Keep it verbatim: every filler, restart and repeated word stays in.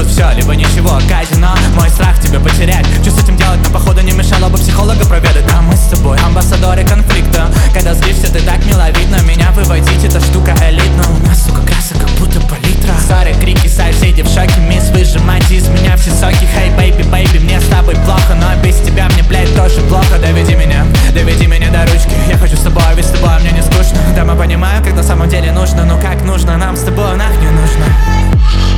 тут все, либо ничего, казино. Мой страх тебя потерять, что с этим делать, нам походу не мешало бы психолога проведать. Да, мы с тобой амбассадоры конфликта. Когда злишься, ты так миловидно. Меня выводить, эта штука элитна. У нас, сука, красок как будто палитра. Ссоры, крики, соседи в шоке. Мисс, выжимайте из меня все соки. Хей, бэйби, бэйби, мне с тобой плохо, но без тебя мне, блядь, тоже плохо. Доведи меня, доведи меня до ручки. Я хочу с тобой, ведь с тобой мне не скучно. Да, мы понимаем, как на самом деле нужно, но как нужно нам с тобой, нах не нужно.